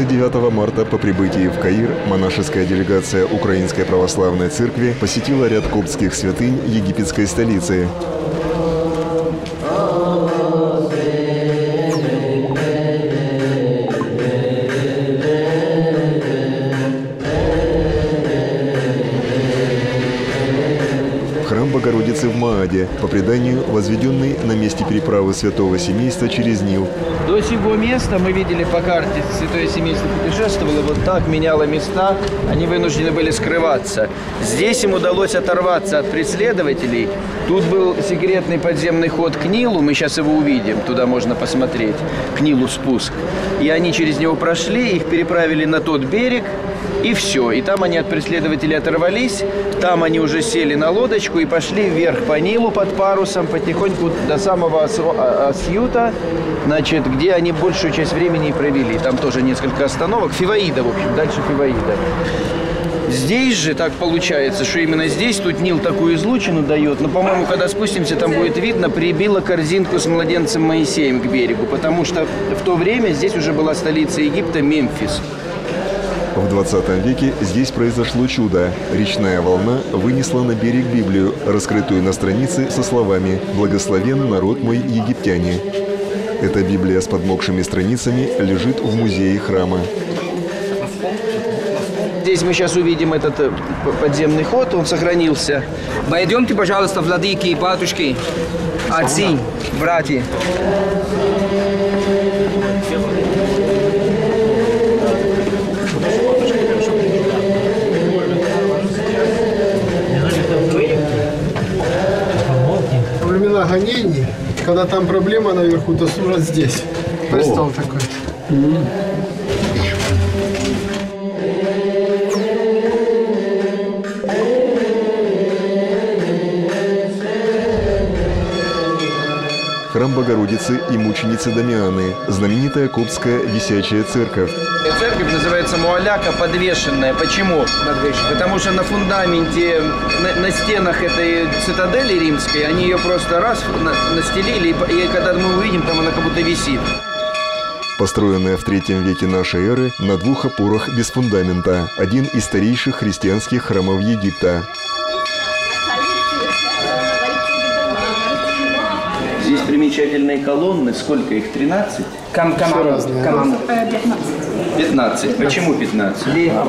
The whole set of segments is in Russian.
29 марта по прибытии в Каир монашеская делегация Украинской Православной Церкви посетила ряд коптских святынь египетской столицы. Храм Богородицы в Мааде, по преданию возведенный на месте переправы Святого Семейства через Нил. До сего места мы видели по карте, Святое Семейство путешествовало, вот так меняло места, они вынуждены были скрываться. Здесь им удалось оторваться от преследователей. Тут был секретный подземный ход к Нилу, мы сейчас его увидим, туда можно посмотреть, к Нилу спуск. И они через него прошли, их переправили на тот берег, и все. И там они от преследователей оторвались, там они уже сели на лодочку и пошли вверх по Нилу под парусом, потихоньку до самого Асьюта, значит, где они большую часть времени и провели. Там тоже несколько остановок. Фиваида, в общем, дальше Фиваида. Здесь же так получается, что именно здесь, тут Нил такую излучину дает, но, по-моему, когда спустимся, там будет видно, прибила корзинку с младенцем Моисеем к берегу, потому что в то время здесь уже была столица Египта Мемфис. В 20 веке здесь произошло чудо. Речная волна вынесла на берег Библию, раскрытую на странице со словами «Благословен народ мой, египтяне». Эта Библия с подмокшими страницами лежит в музее храма. Здесь мы сейчас увидим этот подземный ход, он сохранился. Пойдемте, пожалуйста, владыки и батюшки, отцы, братья. Во времена гонений, когда там проблема наверху, то служат здесь. Престол такой. Храм Богородицы и мученицы Дамианы, знаменитая коптская висячая церковь. Церковь называется Муаляка, подвешенная. Почему? Потому что на фундаменте, на стенах этой цитадели римской, они ее просто раз настелили, и когда мы увидим, там она как будто висит. Построенная в III веке нашей эры на двух опорах без фундамента, один из старейших христианских храмов Египта. Здесь примечательные колонны. Сколько их? 13? 15. Почему 15?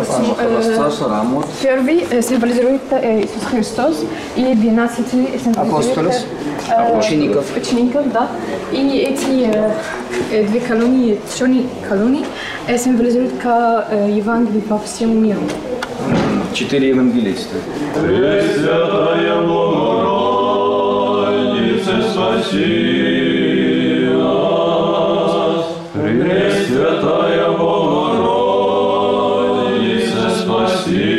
Первый символизирует Иисус Христос, и 12 символизирует учеников, да. И эти две колонии, черные колонии, символизируют Евангелие по всему миру. 4 евангелиста. Пресвятая Богородица, спаси нас. Пресвятая Богородица, спаси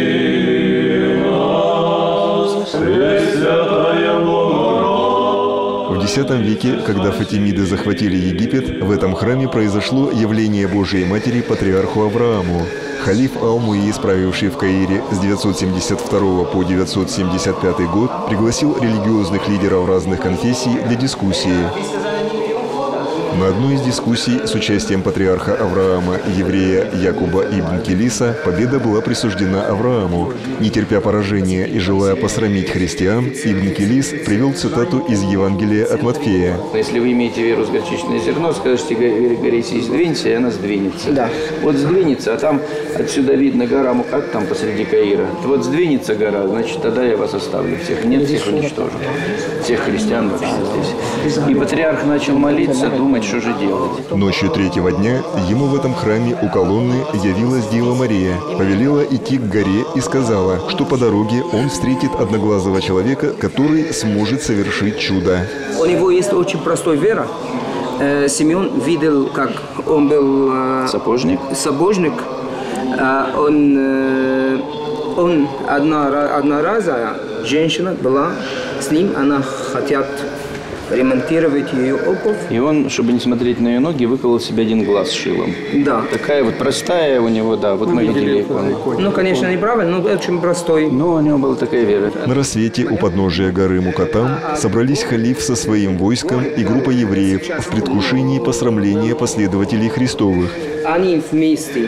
нас. Пресвятая Богородица. В X веке, когда фатимиды захватили Египет, в этом храме произошло явление Божией Матери патриарху Аврааму. Халиф Ал-Муи, правивший в Каире с 972 по 975 год, пригласил религиозных лидеров разных конфессий для дискуссии. На одной из дискуссий с участием патриарха Авраама и еврея Якуба ибн Килиса победа была присуждена Аврааму. Не терпя поражения и желая посрамить христиан, ибн Килис привел цитату из Евангелия от Матфея. Если вы имеете веру с горчичное зерно, скажете горе сей сдвинься, и она сдвинется. Да. Вот сдвинется, а там отсюда видно гора Мукат, там посреди Каира. Вот сдвинется гора, значит, тогда я вас оставлю всех. Нет, всех уничтожу. Всех христиан вообще здесь. И патриарх начал молиться, думать, что же делать. Ночью третьего дня ему в этом храме у колонны явилась Дева Мария, повелела идти к горе и сказала, что по дороге он встретит одноглазого человека, который сможет совершить чудо. У него есть очень простая вера. Симеон видел, как он был Сапожник. Он одна раза женщина была с ним, она хотят ремонтировать ее обувь. И он, чтобы не смотреть на ее ноги, выколол себе один глаз шилом. Да. Такая вот простая у него, да, вот мы видели. Ну, конечно, неправильно, но очень простой. Но у него была такая вера. На рассвете у подножия горы Мукатам собрались халиф со своим войском и группа евреев в предвкушении посрамления последователей Христовых. Они вместе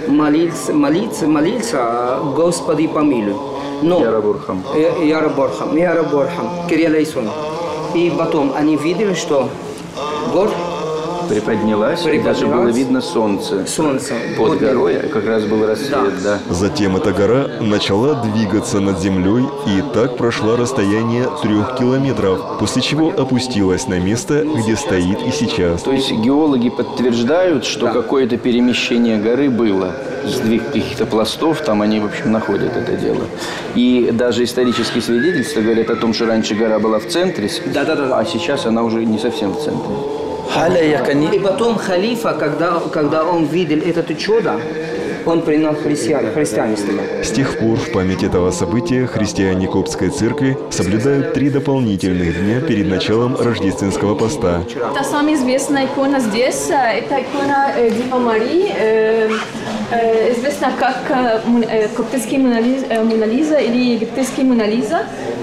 молиться, Господи помилуй. Но Ярабурхам. Ярабурхам, Кирилл Айсон. И потом они видели, что гор Приподнялась, и даже было видно солнце. Под горой как раз был рассвет, да. Затем эта гора начала двигаться над землей и так прошла расстояние 3 километров, после чего опустилась на место, где стоит и сейчас. То есть геологи подтверждают, что какое-то перемещение горы было, сдвиг каких-то пластов, там они, в общем, находят это дело. И даже исторические свидетельства говорят о том, что раньше гора была в центре, а сейчас она уже не совсем в центре. И потом халифа, когда он видел это чудо, он принял христианство. С тех пор в память этого события христиане Коптской церкви соблюдают 3 дополнительных дня перед началом рождественского поста. Та самая известная икона здесь, это икона Девы Марии, известна как коптский Мона Лиза или египетский Мона Лиза.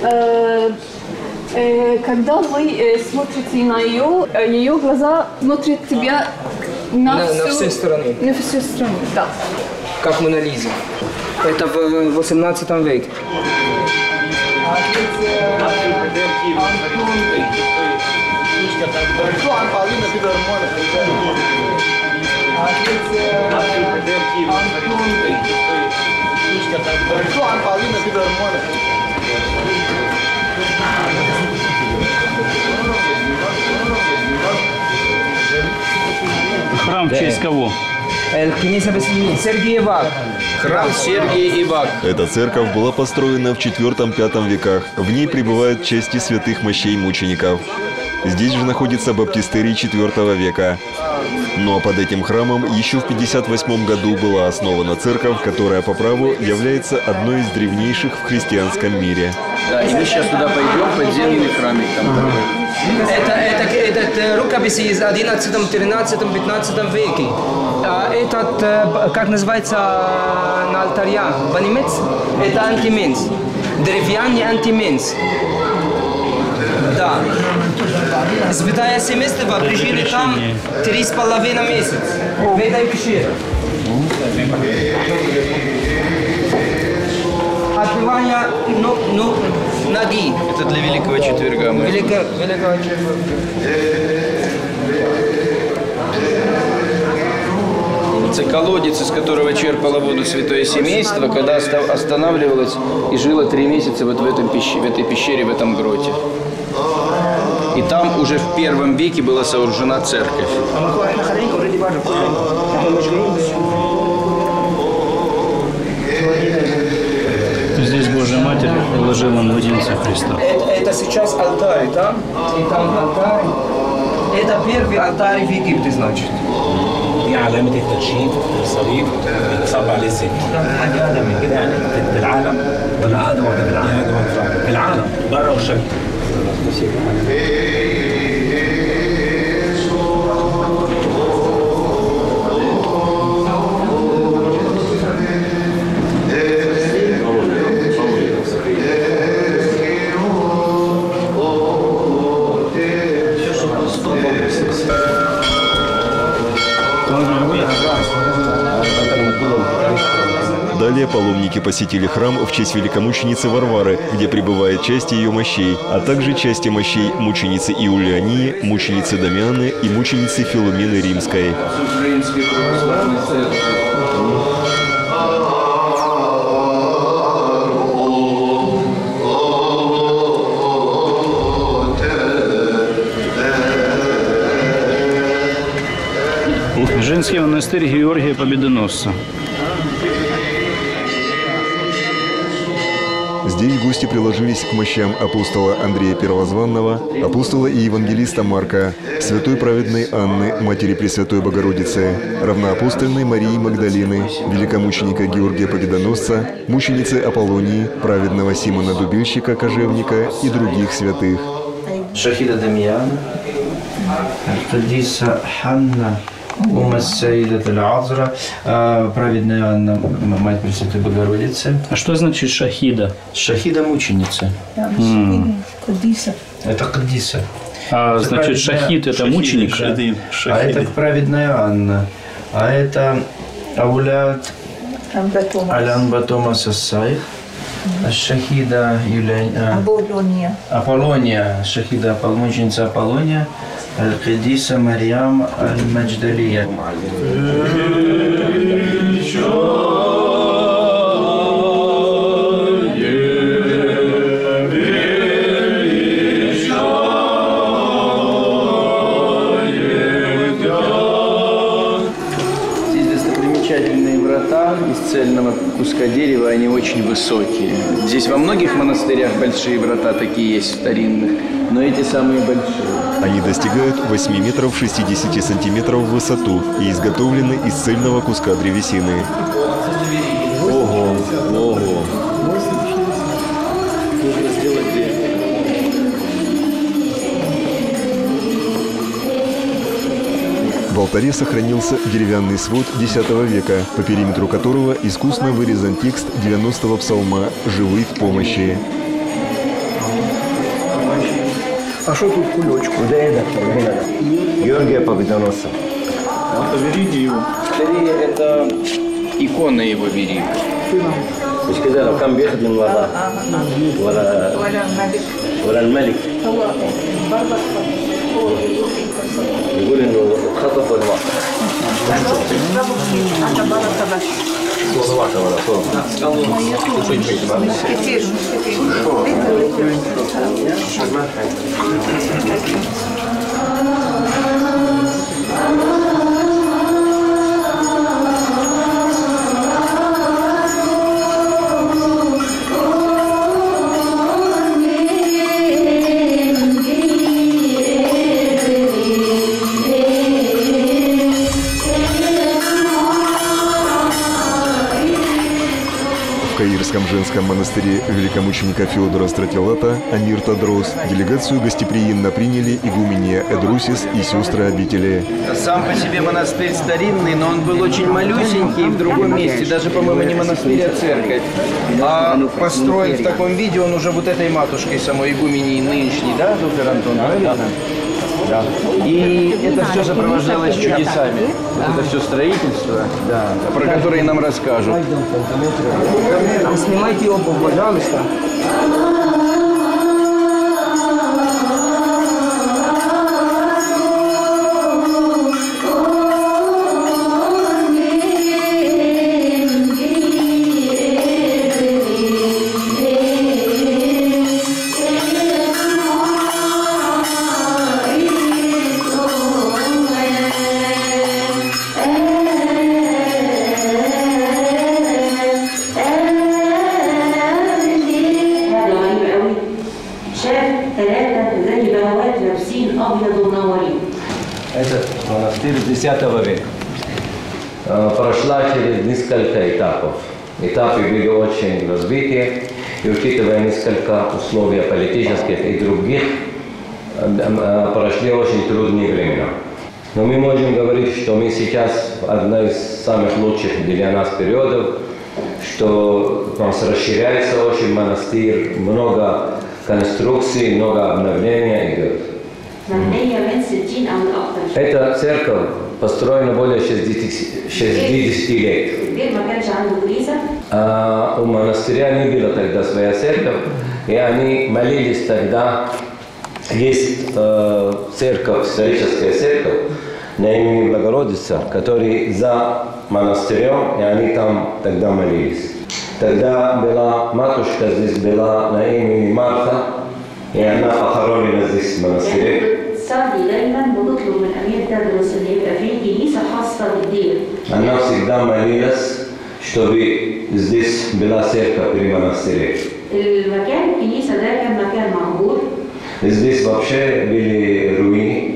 Когда вы смотрите на ее глаза смотрят тебя на все стороны. На все стороны, да. Как Мона Лиза. Это в 18 веке. Храм в честь кого? Сергий Ивак. Храм Сергий Ивак. Эта церковь была построена в IV-V веках. В ней пребывают части святых мощей мучеников. Здесь же находится баптистерий IV века. Но под этим храмом еще в 1958 году была основана церковь, которая по праву является одной из древнейших в христианском мире. Да, и мы сейчас туда пойдем, подземный храмик там такой. Это рукописи из 11, 13, 15 веке. Этот, как называется на алтаре, понимаете? Это антименс. Деревянный антименс. Да. Святая семейство прижили там 3,5 месяца. В этой пещере. Отбивание ноги. Это для Великого Четверга. Великого Четверга. Это колодец, из которого черпало воду святое семейство, когда останавливалось и жило 3 месяца вот в этой пещере, в этом гроте. И там уже в 1 веке была сооружена церковь. Здесь Божья Матерь положила младенца Христа. Это сейчас алтарь, да? И там алтарь. Это первый алтарь в Египте, значит. دي علامة التدشين الصليب صعب عليه السن. حاجة أعلى من كده يعني بالعالم ولا أقدم ولا بالعالم؟ بالعالم بره والشرق. Далее паломники посетили храм в честь великомученицы Варвары, где пребывает часть ее мощей, а также части мощей мученицы Иулиании, мученицы Дамианы и мученицы Филомены Римской. Женский монастырь Георгия Победоносца. Здесь гости приложились к мощам апостола Андрея Первозванного, апостола и евангелиста Марка, святой праведной Анны, матери Пресвятой Богородицы, равноапостольной Марии Магдалины, великомученика Георгия Победоносца, мученицы Аполлонии, праведного Симона Дубильщика, кожевника и других святых. Шахида Дамьяна, Аль-Кадиса Ханна, Ума Саидат Аль-Азра, праведная Анна, мать Пресвятой Богородицы. А что значит шахида? Шахида мученица. Это Кадиса. А значит, шахид это мученик? А это праведная Анна. А это Аулят Алян Батома Сассай. Шахида Аполлония. Шахида мученица Аполлония. Аль-Кадиса Марьям Аль-Мадждалия. Из цельного куска дерева, они очень высокие. Здесь во многих монастырях большие врата такие есть, старинных, но эти самые большие. Они достигают 8 метров 60 сантиметров в высоту и изготовлены из цельного куска древесины. Ого, ого. Нужно сделать дерево. В алтаре сохранился деревянный свод X века, по периметру которого искусно вырезан текст 90-го псалма «Живый в помощи». А что тут кулечку? Георгия Победоносца. Скорее, это икона его верит. مش كده لو كان بيخدم ولا الملك يقول انه خطف والوقت В Каирском женском монастыре великомученика Феодора Стратилата Амир Тадрос делегацию гостеприимно приняли игуменья Эдрусис и сестры обители. Сам по себе монастырь старинный, но он был очень малюсенький в другом месте, даже, по-моему, не монастырь, а церковь. А построен в таком виде он уже вот этой матушкой самой игуменей нынешней, да, доктор Антон? Правильно? Да. И это все сопровождалось чудесами. Вот это все строительство, да, про которые нам расскажут. Снимайте обувь, пожалуйста. Этот монастырь X века прошла через несколько этапов. Этапы были очень развитые, и учитывая несколько условий политических и других, прошли очень трудные времена. Но мы можем говорить, что мы сейчас в одном из самых лучших для нас периодов, что у нас расширяется очень монастырь, много конструкций, много обновления идет. Эта церковь построена более 60 лет. А у монастыря не было тогда своя церковь, и они молились тогда. Есть церковь, историческая церковь на имени Богородица, который за монастырем, и они там тогда молились. Тогда была матушка здесь была на имени Марта, и она похоронена здесь в монастыре. Она всегда молилась, чтобы здесь была церковь при монастыре. Здесь вообще были руины.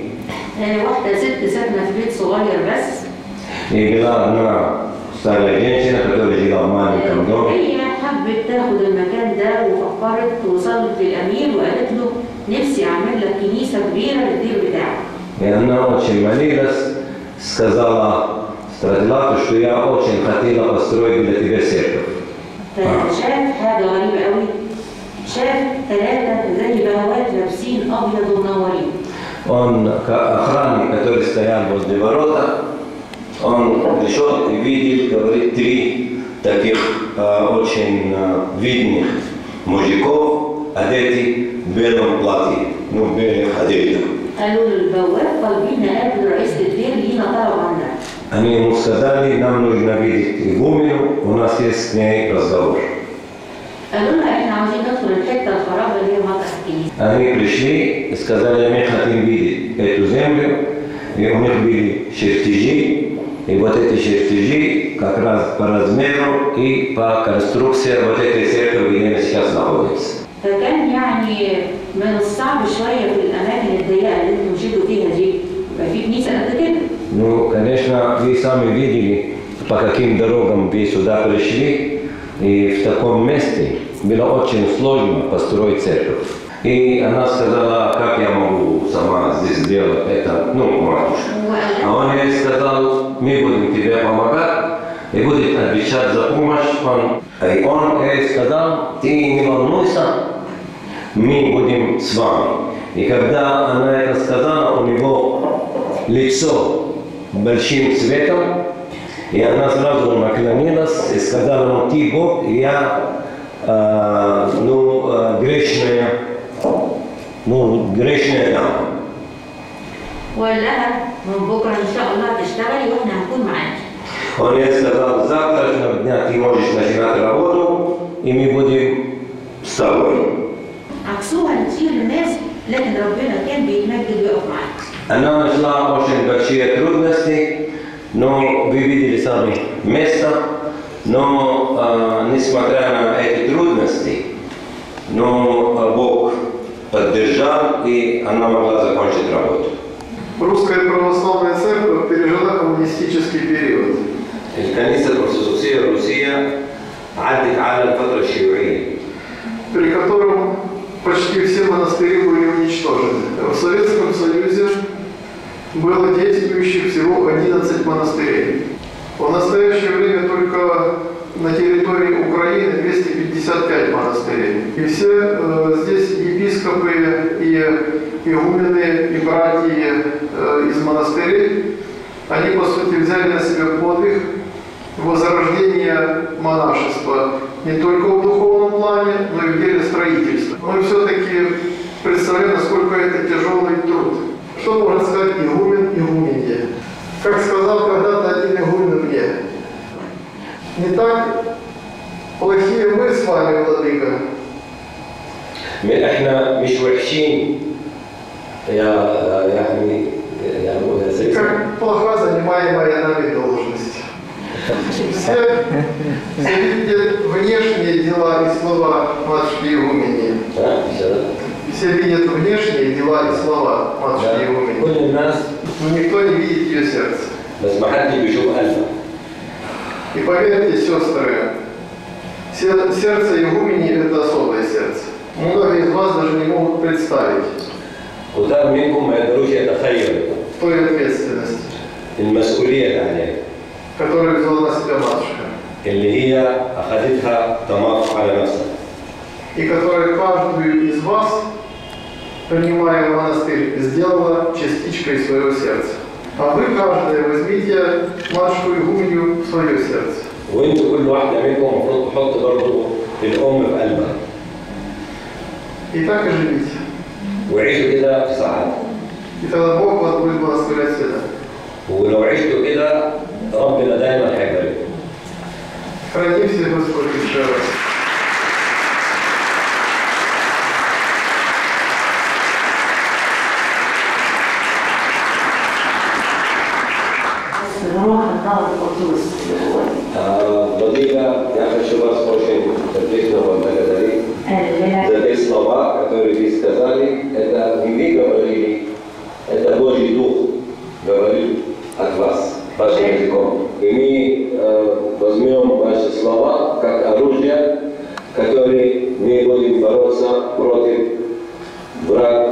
И была одна старая женщина, которая жила в маленьком доме. نفسي أعمل لك كنيسة كبيرة للدير بتاعك. И она очень молилась, сказала Страдилату, что я очень хотела построить для тебя церковь. فشاف حاجة غريبة قوي، شاف 3 زي بهوات لابسين أبيض ومنورين. Он, охранник, который стоял возле ворота, он пришел и видел, говорит, 3 таких очень видных мужиков, одеты в белом платье, в белых одеждах. قالوا للبواب طالبين نقابل رئيس الدير لينا طلب عندك. Они ему сказали, нам нужно видеть игумену, у нас есть с ней разговор. قالوا لها احنا عاوزين ندخل الحته الخرابه اللي هي مطرح الكنيسه. Они пришли и сказали, мы хотим видеть эту землю, и у них были чертежи, и вот эти чертежи как раз по размеру и по конструкции вот этой церкви, где мы сейчас находимся. فكان يعني من الصعب شويه في الاماكن الضيقه اللي انتم مشيتوا فيها دي يبقى في كنيسه قد كده. Ну, конечно, вы сами видели, по каким дорогам вы сюда пришли, и в таком месте было очень сложно построить церковь. И она сказала, как я могу сама здесь сделать это, матушка. А он ей сказал, мы будем тебе помогать и будем отвечать за помощь. И он ей сказал, ты не волнуйся, мы будем с вами. И когда она это сказала, у него лицо большим цветом, и она сразу наклонилась и сказала, ты Бог, и я грешная дама. وقال لها من بكره ان شاء الله تشتغلي واحنا هنكون معاكي. Он ей сказал, завтрашнего дня ты можешь начинать работу, и мы будем с тобой. عكسوها لكتير الناس لكن ربنا كان بيتمجد ويقف معاها. Она нашла очень большие трудности, но вы видели сами место, но несмотря на эти трудности, но Бог поддержал, и она могла закончить работу. Русская православная церковь пережила коммунистический период. الكنيسة الأرثوذكسية الروسية عدت على الفترة الشيوعية. При котором почти все монастыри были уничтожены. В Советском Союзе было действующих всего 11 монастырей. В настоящее время только на территории Украины 255 монастырей. И все здесь епископы и игумены и братья из монастырей, они по сути взяли на себя подвиг возрождения монашества не только в духовном плане, но и в деле строительства. Мы все-таки представляем, насколько это тяжелый труд. Что может сказать игумен игуменье? Как сказал когда-то один игумен мне, не так плохие мы с вами, владыка. احنا مش وحشين Как плоха занимаемая нами должность. Все видят внешние дела и слова матушки игумени. Все видят внешние дела и слова матушки игумени. Но никто не видит ее сердце. И поверьте, сестры, сердце игумени – это особое сердце. Многие из вас даже не могут представить той ответственности, которую взяла на себя матушка, и которая каждую из вас, принимая в монастырь, сделала частичкой своего сердца. А вы, каждый, возьмите матушку игуменью в свое сердце. И так и живите. И тогда Бог вас будет благословлять всегда. Храни всех Господь еще раз. Владыка, я хочу вас очень сердечно поблагодарить за те слова, которые вы сказали. Это не вы говорили, это Божий Дух говорит от вас, вашим языком. И мы возьмем ваши слова как оружие, которое мы будем бороться против врага.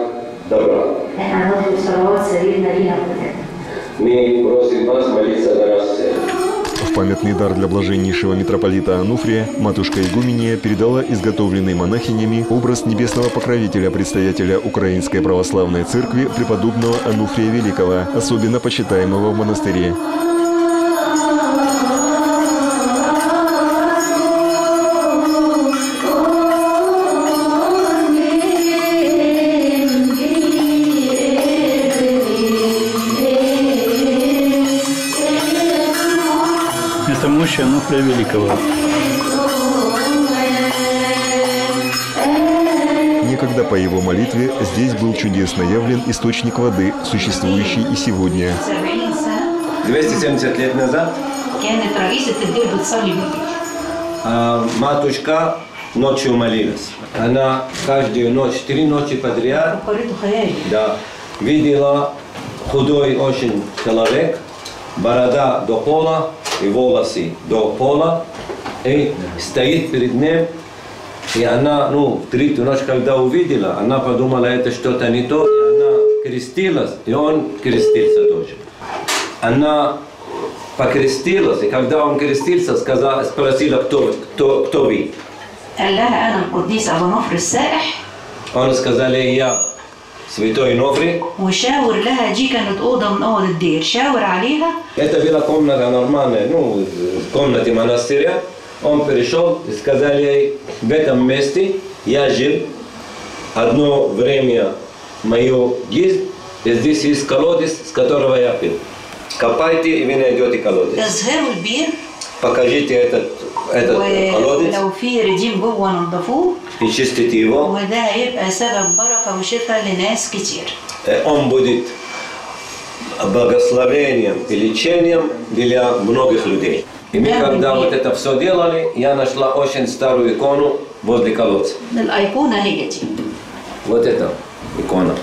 سيدنا لينا. Мы просим вас молиться за нас всех. В памятный дар для блаженнейшего митрополита Ануфрия матушка Игуменья передала изготовленный монахинями образ небесного покровителя, предстоятеля Украинской Православной Церкви преподобного Ануфрия Великого, особенно почитаемого в монастыре. Это мощь Ануфрия Великого. Некогда по его молитве здесь был чудесно явлен источник воды, существующий и сегодня. 270 лет назад كانت رئيسة الدير بتصلي بالليل. матушка ночью молилась. Она каждую ночь, 3 ночи подряд, قريته خيالي. да, видела худой очень человек, борода до пола и волосы до пола, и стоит перед ним. И она, в третью ночь, когда увидела, она подумала, это что-то не то, и она крестилась, и он крестился тоже. Она покрестилась, и когда он крестился, спросила, кто вы? قال لها أنا القديس أبو نفر السائح. Он сказали, я святой Нофрий. وشاور لها دي كانت أوضة من أوض الدير، شاور عليها. Это была комната нормальная, в комнате монастыря. Он пришел и сказал ей, в этом месте я жил одно время мою жизнь, и здесь есть колодец, с которого я пил. Копайте, и вы найдете колодец. اظهروا البير. Покажите этот колодец. ولو في رديم جوه نضفوه. И чистите его. وده هيبقى سبب بركة وشفاء لناس كتير. Он будет благословением и лечением для многих людей. И мы, когда вот это все делали, я нашла очень старую икону возле колодца. الأيقونة هي دي. Вот эта икона.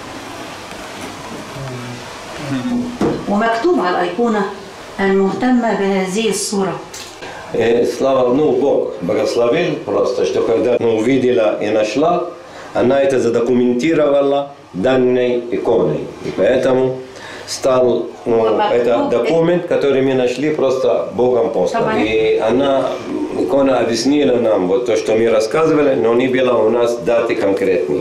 ومكتوب على الأيقونة المهتمة بهذه الصورة. Слава, Бог благословил просто, что когда увидела и нашла, она это задокументировала данной иконой. И поэтому стал это документ, который мы нашли просто Богом послан. И икона объяснила нам вот то, что мы рассказывали, но не было у нас даты конкретные.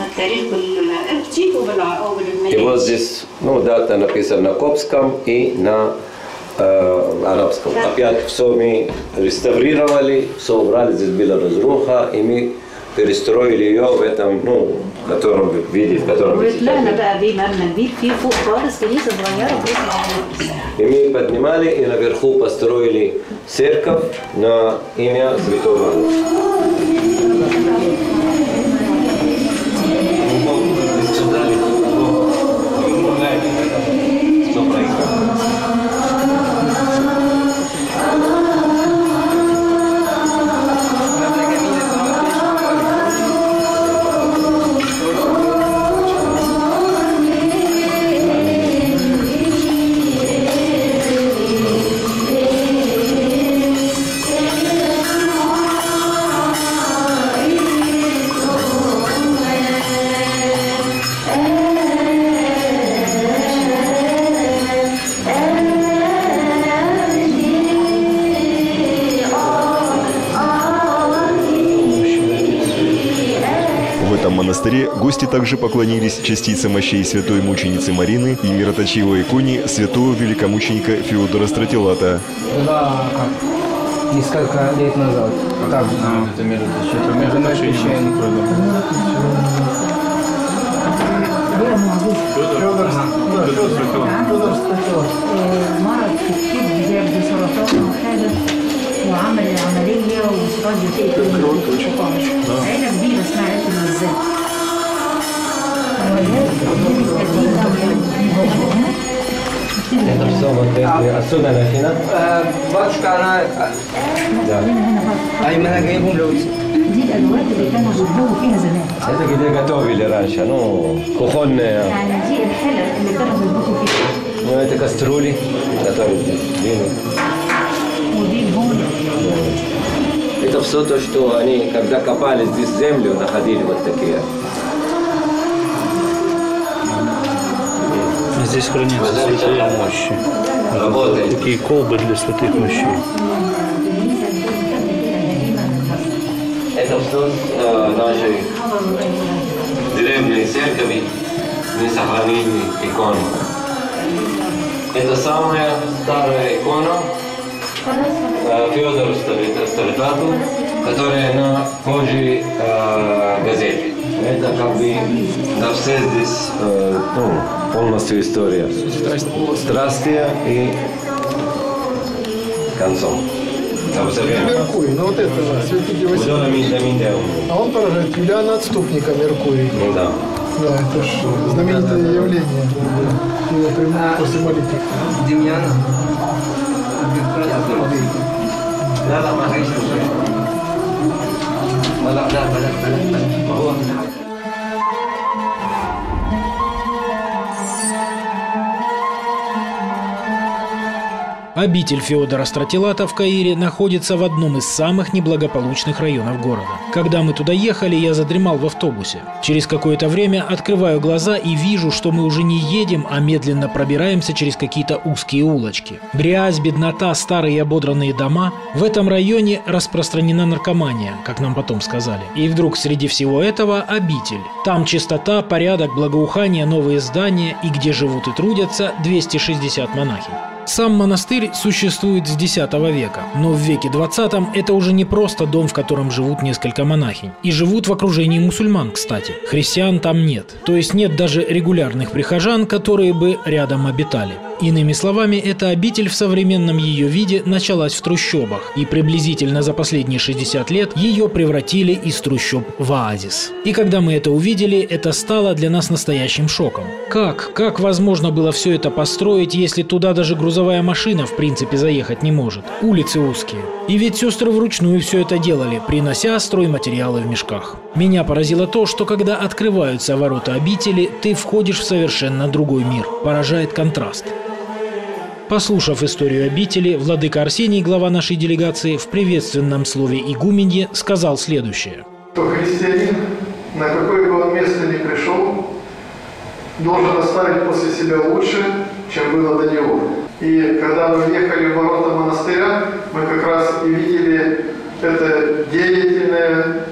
И вот здесь дата написана на коптском и на арабском. Опять все мы реставрировали, все убрали, здесь была разруха, и мы перестроили ее в этом, котором вы видите, в котором вы وطلعنا بقى بيه مبنى كبير فيه فوق خالص كنيسة صغيرة И мы поднимали и наверху построили церковь на имя Святого Ануфрия. В этом монастыре гости также поклонились частице мощей святой мученицы Марины и мироточивой иконе святого великомученика Феодора Стратилата. Несколько лет назад. Так, Это междоначение. مرض في الكبد جاب سرطان وحاجة وعمل العملية وراجل تقل عيلة كبيرة اسمها عيلة المزاج. Это все вот отсюда начинать? Батюшка, она... Да. А именно грибом льется. دي الأدوات اللي كانوا بيطبخوا فيها زمان. Это где готовили раньше, кухонные. يعني دي الحلل اللي كانوا بيطبخوا فيها. Это кастрюли, которые двинут. ودي الهون. Это все то, что они, когда копали здесь землю, находили вот такие. Здесь хранятся святые мощи. Такие колбы для святых мощей. Это все нашей древней церкви мы сохранили икону. Это самая старая икона Феодора Стародату, которая на коже газеты. Это как бы да, все здесь полностью история. Страстия и концом. Меркурий, ну вот это святитель Василий. А он поражает Юлиана Отступника, Меркурий. Ну да. Да, это же знаменитое явление. Его прямого после молитвы. Демьяна. Обитель Феодора Стратилата в Каире находится в одном из самых неблагополучных районов города. Когда мы туда ехали, я задремал в автобусе. Через какое-то время открываю глаза и вижу, что мы уже не едем, а медленно пробираемся через какие-то узкие улочки. Грязь, беднота, старые ободранные дома. В этом районе распространена наркомания, как нам потом сказали. И вдруг среди всего этого обитель. Там чистота, порядок, благоухание, новые здания и где живут и трудятся 260 монахинь. Сам монастырь существует с X века, но в веке XX это уже не просто дом, в котором живут несколько монахинь. И живут в окружении мусульман, кстати. Христиан там нет. То есть нет даже регулярных прихожан, которые бы рядом обитали. Иными словами, эта обитель в современном ее виде началась в трущобах, и приблизительно за последние 60 лет ее превратили из трущоб в оазис. И когда мы это увидели, это стало для нас настоящим шоком. Как возможно было все это построить, если туда даже грузовая машина в принципе заехать не может? Улицы узкие. И ведь сестры вручную все это делали, принося стройматериалы в мешках. Меня поразило то, что когда открываются ворота обители, ты входишь в совершенно другой мир. Поражает контраст. Послушав историю обители, владыка Арсений, глава нашей делегации, в приветственном слове игуменье сказал следующее. Христианин, на какое бы он место ни пришел, должен оставить после себя лучше, чем было до него. И когда мы въехали в ворота монастыря, мы как раз и видели это деятельное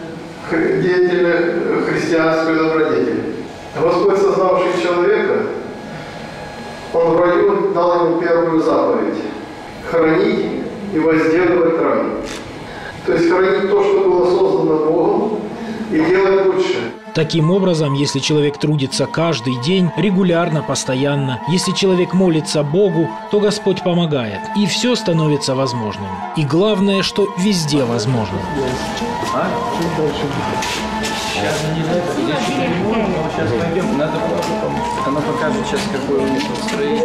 христианскую добродетель. Господь, создавший человека, Он в раю дал ему первую заповедь – хранить и возделывать рай. То есть хранить то, что было создано Богом, и делать лучше. Таким образом, если человек трудится каждый день, регулярно, постоянно, если человек молится Богу, то Господь помогает, и все становится возможным. И главное, что везде возможно. Сейчас пойдем, надо она покажет сейчас, какое у них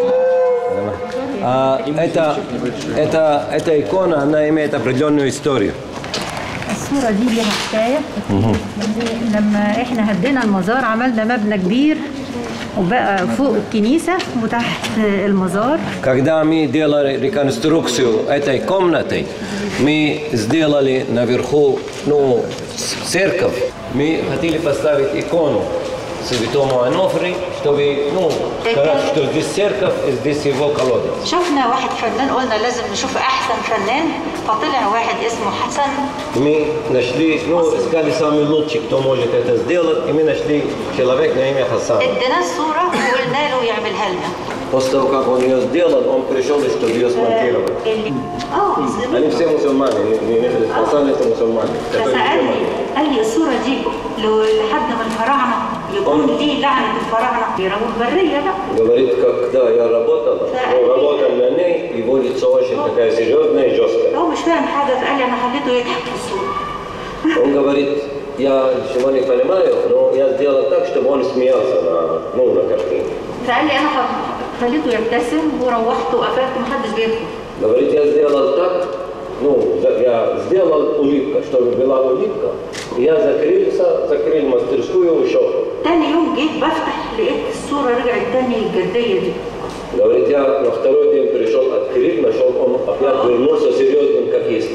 настроение. Эта икона, она имеет определенную историю. الصورة دي لها حكاية. لما احنا هدينا المزار عملنا مبنى كبير وبقى فوق الكنيسة وتحت المزار. Когда мы делали реконструкцию этой комнаты, мы сделали наверху церковь. Мы хотели поставить икону святому Ануфрию, чтобы сказать, что здесь церковь и здесь его колодец. شفنا واحد فنان قلنا لازم نشوف أحسن فنان فطلع واحد اسمه حسن. Мы нашли, искали самый лучший, кто может это сделать, и мы нашли человека на имя Хасан. اديناه الصورة وقلنا له يعملها لنا. После того, как он ее сделал, он пришел, чтобы ее смонтировать. Они все мусульмане, Хасан это мусульмане. قال لي الصورة دي لحد من الفراعنة يكون دي لعنة الفراعنة يرموا البرية بقى. Говорит, когда я работал на ней, его лицо очень такая серьезная и жесткая. هو مش فاهم حاجة فقال لي أنا خليته يضحك في الصورة. Он говорит, я ничего не понимаю, но я сделал так, чтобы он смеялся на картине. فقال لي أنا خليته يبتسم وروحته وقفلت محدش بيدخل. Говорит, я сделал так, я сделал улыбку, чтобы была улыбка. Я закрыл мастерскую и ушел. تاني يوم جيت بفتح لقيت الصورة رجعت تاني الجدية دي. Говорит, я на второй день пришел открыть, нашел, он опять вернулся серьезным, как есть.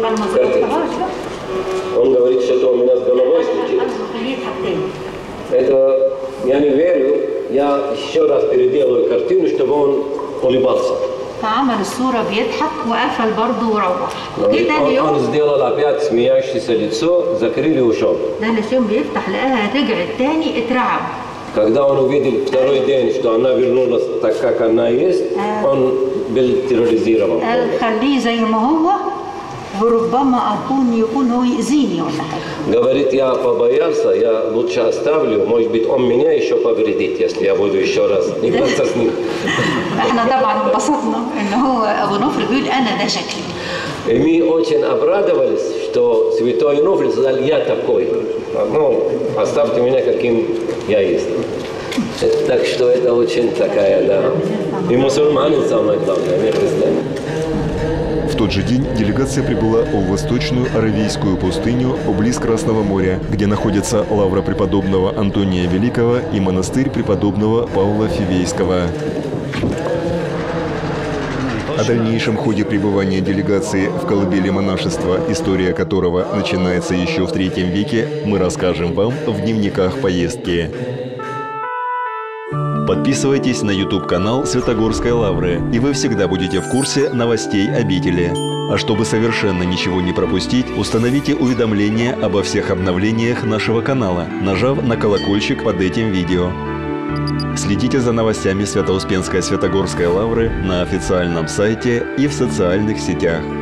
Он говорит, что у меня с головой случилось. Это я не верю. Я я еще раз переделаю картину, чтобы он улыбался. فعمل الصورة بيضحك وقفل برضه وروح. جه تاني Он يوم сделал опять смеящееся лицо, закрыли и ушел. تاني يوم بيفتح لقاها رجعت تاني اترعب. Когда он увидел второй день, что она вернулась так, как она есть, он был терроризирован. قال خليه زي ما هو وربما يكون هو يأذيني ولا حاجة. Говорит, я побоялся, я лучше оставлю, может быть, он меня еще повредит, если я буду еще раз играться с ним. احنا طبعا انبسطنا ان هو ابو نفر بيقول انا ده شكلي. И мы очень обрадовались, что святой Онуфрий сказал, я такой. Ну, оставьте меня, каким я есть. Так что это очень такая, да. И мусульмане самое главное, не христиане. В тот же день делегация прибыла в Восточную Аравийскую пустыню близ Красного моря, где находятся лавра преподобного Антония Великого и монастырь преподобного Павла Фивейского. О дальнейшем ходе пребывания делегации в колыбели монашества, история которого начинается еще в III веке, мы расскажем вам в дневниках поездки. Подписывайтесь на YouTube-канал Святогорской лавры, и вы всегда будете в курсе новостей обители. А чтобы совершенно ничего не пропустить, установите уведомления обо всех обновлениях нашего канала, нажав на колокольчик под этим видео. Следите за новостями Свято-Успенской Святогорской лавры на официальном сайте и в социальных сетях.